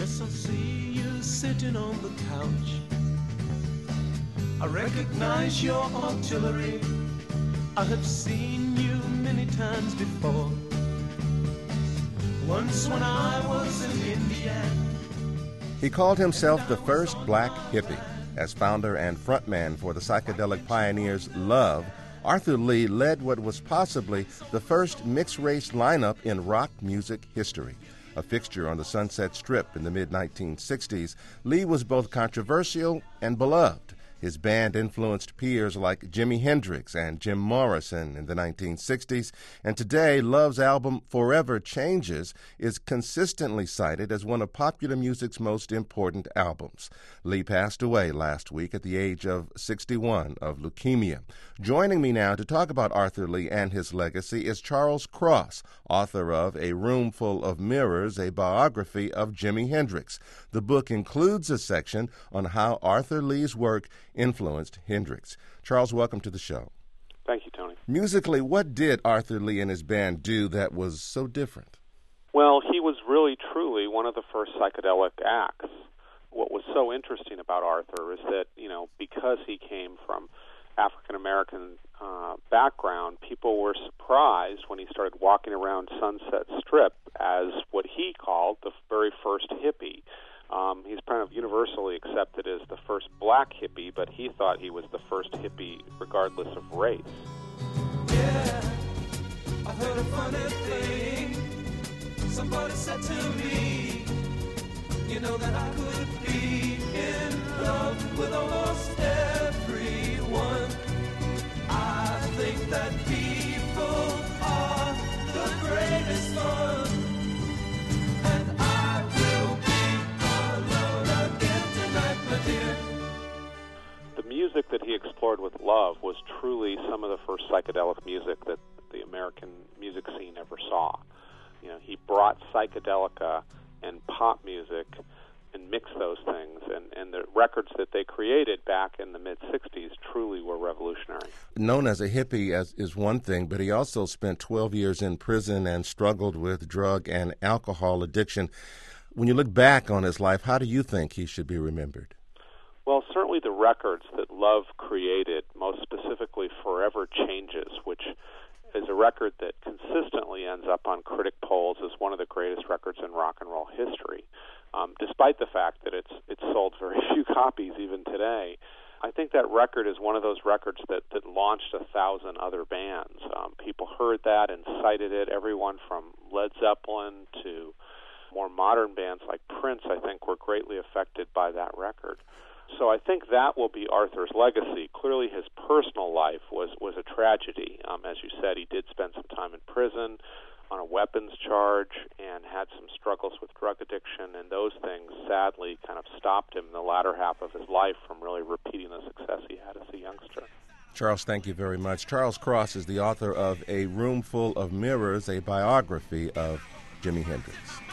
Yes, I see you sitting on the couch. I recognize your artillery. I have seen you many times before. Once when I was in India. He called himself the first black hippie. As founder and frontman for the psychedelic pioneers Love, Arthur Lee led what was possibly the first mixed-race lineup in rock music history. A fixture on the Sunset Strip in the mid-1960s, Lee was both controversial and beloved. His band influenced peers like Jimi Hendrix and Jim Morrison in the 1960s, and today Love's album Forever Changes is consistently cited as one of popular music's most important albums. Lee passed away last week at the age of 61 of leukemia. Joining me now to talk about Arthur Lee and his legacy is Charles Cross, author of A Room Full of Mirrors, a biography of Jimi Hendrix. The book includes a section on how Arthur Lee's work influenced Hendrix. Charles, welcome to the show. Thank you, Tony. Musically, what did Arthur Lee and his band do that was so different? Well, he was really, truly one of the first psychedelic acts. What was so interesting about Arthur is that, because he came from African-American background, people were surprised when he started walking around Sunset Strip as what he called the very first hippie. He's kind of universally accepted as the first black hippie, but he thought he was the first hippie regardless of race. Yeah, I heard a funny thing. Somebody said to me, that I could be in love with almost everyone. I think that people are the greatest fun. The music that he explored with Love was truly some of the first psychedelic music that the American music scene ever saw. He brought psychedelica and pop music and mixed those things, and the records that they created back in the mid-'60s truly were revolutionary. Known as a hippie is one thing, but he also spent 12 years in prison and struggled with drug and alcohol addiction. When you look back on his life, how do you think he should be remembered? Well, certainly the records that Love created, most specifically Forever Changes, which is a record that consistently ends up on critic polls as one of the greatest records in rock and roll history, despite the fact that it's sold very few copies even today. I think that record is one of those records that launched 1,000 other bands. People heard that and cited it. Everyone from Led Zeppelin to more modern bands like Prince, I think, were greatly affected by that record. So I think that will be Arthur's legacy. Clearly his personal life was a tragedy. As you said, he did spend some time in prison on a weapons charge and had some struggles with drug addiction, and those things sadly kind of stopped him in the latter half of his life from really repeating the success he had as a youngster. Charles, thank you very much. Charles Cross is the author of A Room Full of Mirrors, a biography of Jimi Hendrix.